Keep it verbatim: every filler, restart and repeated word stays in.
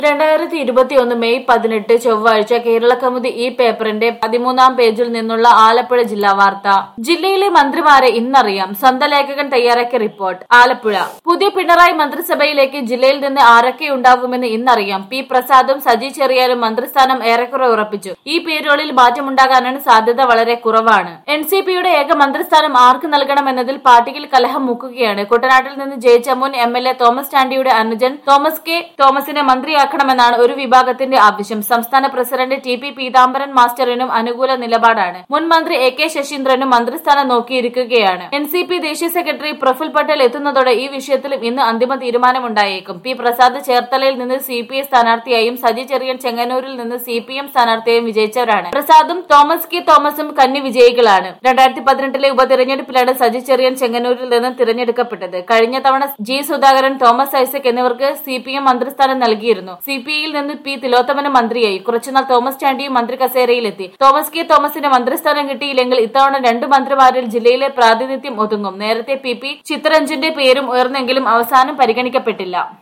രണ്ടായിരത്തി ഇരുപത്തിയൊന്ന് മെയ് പതിനെട്ട് ചൊവ്വാഴ്ച കേരളകൗമുദി ഈ പേപ്പറിന്റെ പതിമൂന്നാം പേജിൽ നിന്നുള്ള ആലപ്പുഴ ജില്ലാ വാർത്ത. ജില്ലയിലെ മന്ത്രിമാരെ ഇന്നറിയാം. സ്വന്തം ലേഖകൻ തയ്യാറാക്കിയ റിപ്പോർട്ട്. ആലപ്പുഴ. പുതിയ പിണറായി മന്ത്രിസഭയിലേക്ക് ജില്ലയിൽ നിന്ന് ആരൊക്കെയുണ്ടാവുമെന്ന് ഇന്നറിയാം. പി പ്രസാദും സജി ചെറിയാനും മന്ത്രിസ്ഥാനം ഏറെക്കുറെ ഉറപ്പിച്ചു. ഈ പേരുകളിൽ മാറ്റമുണ്ടാകാനാണ് സാധ്യത വളരെ കുറവാണ്. എൻ സി പിയുടെ ഏക മന്ത്രിസ്ഥാനം ആർക്ക് നൽകണമെന്നതിൽ പാർട്ടിയിൽ കലഹം മുക്കുകയാണ്. കുട്ടനാട്ടിൽ നിന്ന് ജയിച്ച മുൻ എം എൽ എ തോമസ് ചാണ്ടിയുടെ അനുജൻ തോമസ് കെ തോമസിനെ മന്ത്രിയാക്കണമെന്നാണ് ഒരു വിഭാഗത്തിന്റെ ആവശ്യം. സംസ്ഥാന പ്രസിഡന്റ് ടി പി പീതാംബരൻ മാസ്റ്ററിനും അനുകൂല നിലപാടാണ്. മുൻ മന്ത്രി എ കെ ശശീന്ദ്രനും മന്ത്രിസ്ഥാനം നോക്കിയിരിക്കുകയാണ്. എൻ സി പി ദേശീയ സെക്രട്ടറി പ്രഫുൽ പട്ടേൽ എത്തുന്നതോടെ ഈ വിഷയത്തിലും ഇന്ന് അന്തിമ തീരുമാനമുണ്ടായേക്കും. പി പ്രസാദ് ചേർത്തലയിൽ നിന്ന് സി പി ഐ സ്ഥാനാർത്ഥിയായും സജി ചെറിയൻ ചെങ്ങന്നൂരിൽ നിന്ന് സി പി എം സ്ഥാനാർത്ഥിയായും വിജയിച്ചവരാണ്. പ്രസാദും തോമസ് കെ തോമസും കന്നി വിജയികളാണ്. രണ്ടായിരത്തി പതിനെട്ടിലെ ഉപതെരഞ്ഞെടുപ്പിലാണ് സജി ചെറിയൻ ചെങ്ങന്നൂരിൽ നിന്ന് തിരഞ്ഞെടുക്കപ്പെട്ടത്. കഴിഞ്ഞ തവണ ജി സുധാകരൻ, തോമസ് ഐസക് എന്നിവർക്ക് സി പി എം മന്ത്രിസ്ഥാനം നൽകിയിരുന്നു. സി പി ഐയിൽ നിന്ന് പി തിലോത്തമന് മന്ത്രിയായി. കുറച്ചുനാൾ തോമസ് ചാണ്ടിയും മന്ത്രി കസേരയിലെത്തി. തോമസ് കെ തോമസിന് മന്ത്രിസ്ഥാനം കിട്ടിയില്ലെങ്കിൽ ഇത്തവണ രണ്ടു മന്ത്രിമാരിൽ ജില്ലയിലെ പ്രാതിനിധ്യം ഒതുങ്ങും. നേരത്തെ പി പി ചിത്തരഞ്ജന്റെ പേരും ഉയർന്നെങ്കിലും അവസാനം പരിഗണിക്കപ്പെട്ടില്ല.